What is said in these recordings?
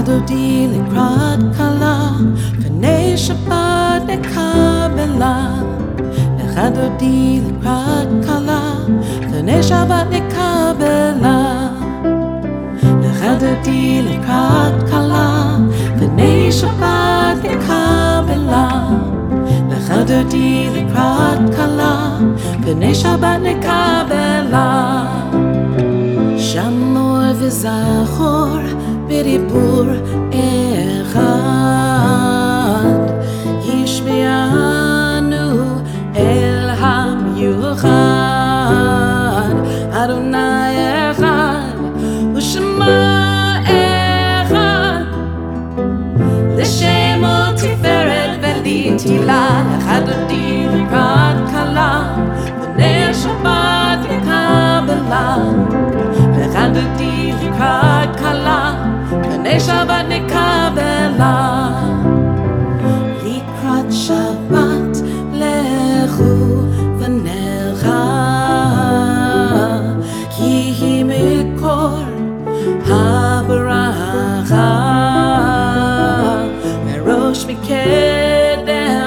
אותי לקראת כלה, פני שבת נקבלה. אחד אותי לקראת כלה, פני שבת נקבלה. אחד אותי לקראת כלה, פני שבת נקבלה. אחד אותי לקראת כלה, פני שבת נקבלה. שמור וזכור בדיבור אחד, השביענו אל המיוחד. אדוני אחד ושמה אחד, לשמו תפארת ולתהילה. אחד אותי לקראת כלה, פני שבת נקבלה. אחד אותי לקראת כלה, פני שבת נקבלה. לקראת שבת לכו ונלכה, כי היא מקור הברכה. מראש מקדם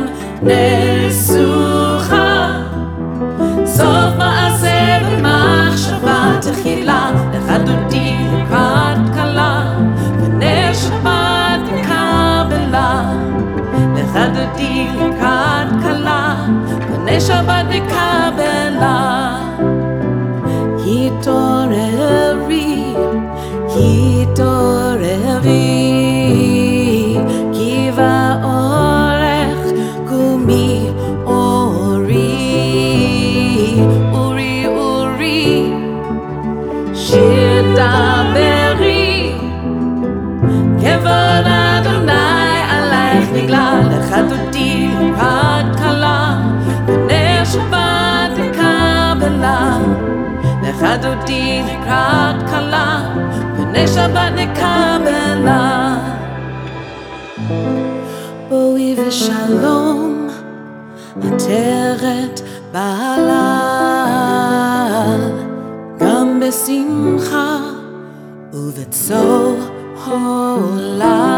נסוכה, סוף מעשה במחשבה תחילה. אחד אותי לקראת כלה, פני שבת נקבלה. אחד אותי לקראת כלה, פני שבת נקבלה. התעוררי, התעוררי, כי באורך קומי אורי. אורי אורי שיר דברי, כבוד אדוני עלייך נגלה. אחד אותי לקראת כלה, פני שבת נקבלה. אחד אותי לקראת כלה, פני שבת נקבלה. בואי ושלום עטרת בעלה, גם בשמחה ובצהלה.